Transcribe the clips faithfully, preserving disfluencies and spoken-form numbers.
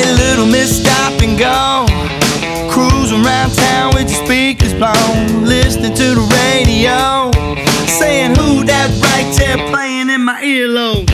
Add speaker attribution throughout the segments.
Speaker 1: Hey, little miss, stop and go. Cruising around town with your speakers blown, listening to the radio, saying who that right there playing in my earlobe.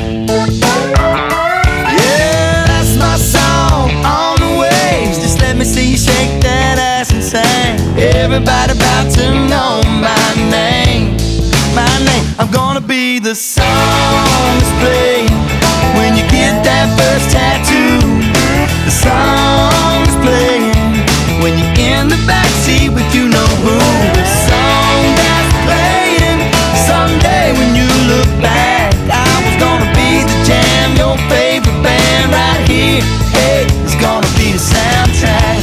Speaker 1: Yeah, that's my song on the waves. Just let me see you shake that ass and sing. Everybody about to know my name, my name. I'm gonna be the song that's played when you get that first tattoo. The song that's playing when you're in the backseat with you know who. The song that's playing someday when you look back. I was gonna be the jam, your favorite band right here. Hey, it's gonna be the soundtrack.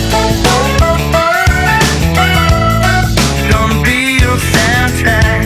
Speaker 1: Gonna be your soundtrack.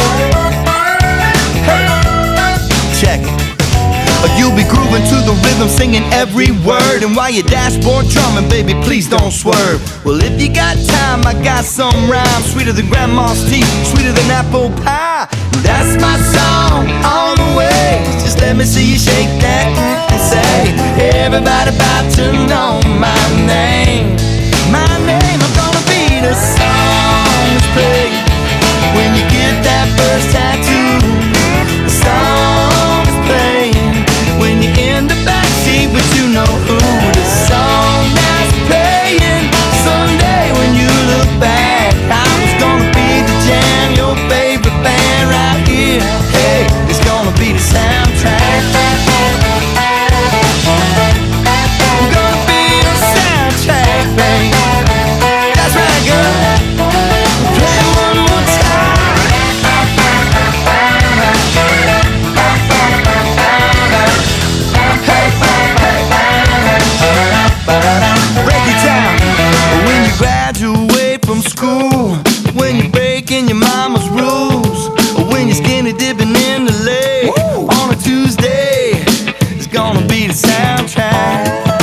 Speaker 1: Hey, check it. You'll be grooving to the rhythm, singing every word. And while your dashboard drumming, baby, please don't swerve. Well, if you got time, I got some rhymes sweeter than grandma's tea, sweeter than apple pie. That's my song on the way. Just let me see you shake that and say, everybody about to know my name, my name. I'm gonna be the song that's played when you get that first tattoo. The song that's playing when you're in the backseat, but you know who. The song that's playing someday when you look back. I was gonna be the jam, your favorite band right here. Hey, it's gonna be the soundtrack. I'm gonna be the soundtrack, baby. That's right, girl. Play it one more time. Break it down. When you graduate from school, when you're breaking your mama's rules, when you're skinny dipping in the lake on a Tuesday, it's gonna be the soundtrack.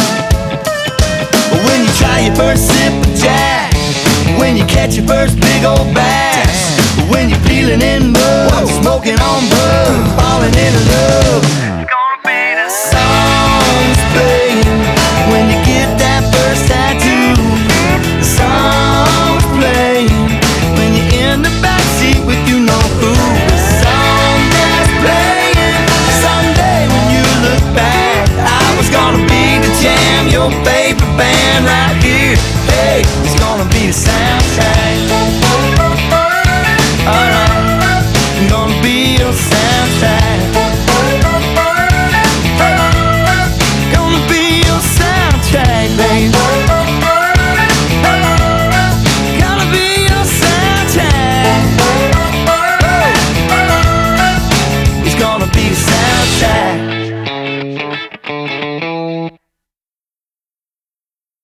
Speaker 1: When you try your first sip of Jack, when you catch your first big old bass, when you're peeling in mud, smoking on bud, falling in love. It's gonna be the songs playing when you get that first tattoo. The song's playing when you're in the backseat with you know who. The song that's playing someday when you look back. I was gonna be the jam, your favorite band right here. Hey, it's gonna be the soundtrack.